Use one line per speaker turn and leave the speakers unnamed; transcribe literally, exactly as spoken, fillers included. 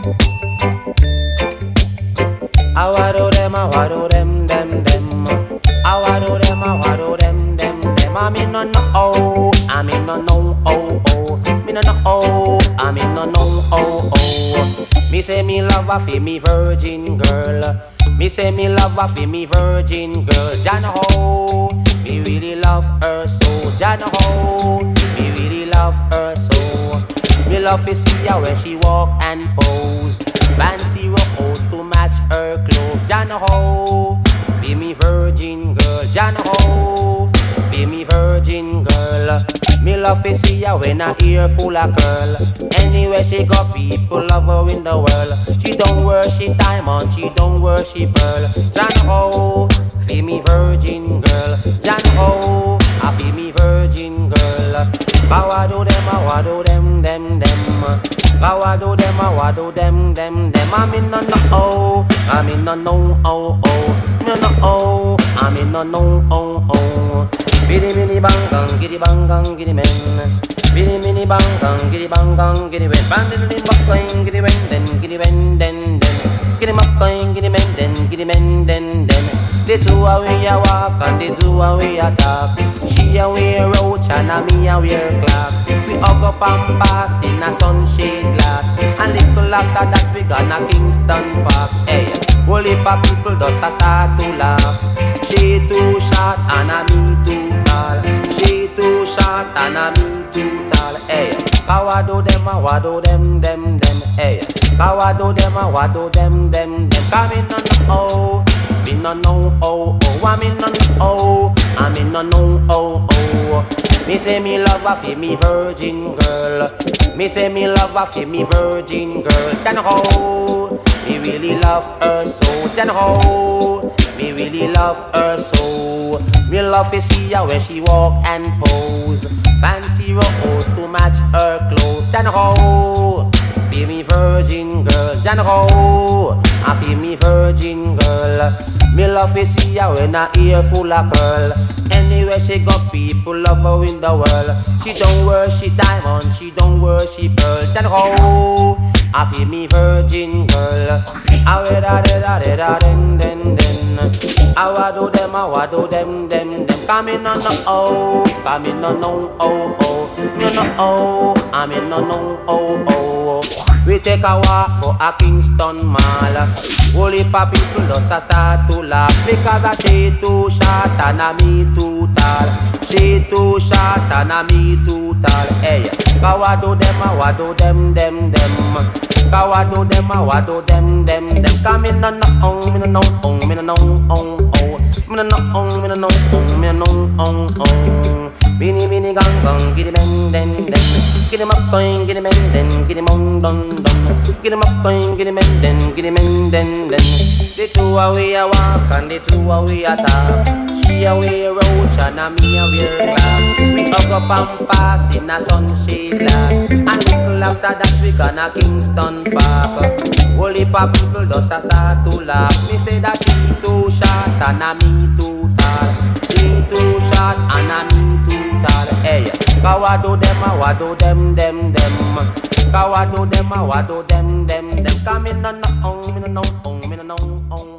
I wado them, I wado them, them, them. I wado them, I wado them, them, them. I mean no no oh, I mean no no oh oh. Me no no oh, I mean no no oh oh. Me say me love a fi me virgin girl. Me say me love a fi me virgin girl. Jana ho, me really love her so. Jana ho, me really love her so. Me love to see her when she walk and pose. Fancy rose to match her clothes. Jana ho, be me virgin girl. Jana ho, be me virgin girl. Me love to see her when her ear full of curl. Anywhere she go, people love her in the world. She don't worship diamond, she don't worship pearl. Jana ho, be me virgin girl. Jana ho, I be me virgin girl. Bawado them, I wado them, them, them. Bawado them, I wado them, them, them. I'm in no no oh, I'm in no no oh oh. No no oh, I'm in no no oh oh. Biddy biddy bang gang, giddy bang gang, giddy men. Biddy biddy bang gang, giddy bang gang, giddy men. Bang giddy bang gang, giddy men, then giddy men, then then. Giddy bang gang, giddy men, then giddy men, then then. The two a way a walk and the two a way a talk. She a wear roach and a me a wear clock. We hug up and pass in a sunshade glass. And little after that we gonna Kingston Park. Hey, whole heap of people just a start to laugh. She too short and a me too tall. She too short and a me too tall. Hey, kawado them a wado them them them. Hey, kawado them a wado them them them. Come in on the oh. Me no know oh oh, I me no know oh, I me no know oh oh. Me say me love a fi me virgin girl. Me say me love a fi me virgin girl. Jana ho, me really love her so. Jana ho, me really love her so. Me love to see her when she walk and pose. Fancy rose to match her clothes. Jana ho, be me virgin girl. Jana ho, I be me virgin girl. Me love to see her when her ear full of curl. Anywhere she go, people love her in the world. She don't worship diamond, she don't worship pearl. That ho, I feel me virgin girl. I wear da da da da den den den. I wado them, I wado them them them. Come in on the oh, come in on no oh oh. No no oh, I'm in no no oh oh. We take a walk for a Kingston Mall. Whole heap of people just a start to laugh because a she too short and a me too tall. She too short and a me too tall. Hey, kawado them, a wado them, them, them. Kawado them, a wado them, them, them. Come in no no oh, me no no oh, me no no oh oh. Me no no oh, me no no oh, me no no oh oh. Bini bini gang gang, giddy men den den. Giddy up going, giddy men den, giddy mon don don. Giddy up going, giddy men den, giddy men den den. The two a way a walk and the two a way a talk. She a wear roach and a me a wear glass. We hug up and pass in a sunshade glass. And little after that we gonna Kingston Park. Whole heap of people just a start to laugh. Me say that she too short and a me too tall. She too short and a me too tall. Hey, kawado them, a wado them, them, them. Kawado them, a wado them, them, them. Come in no no oh, me no no oh, me no no oh.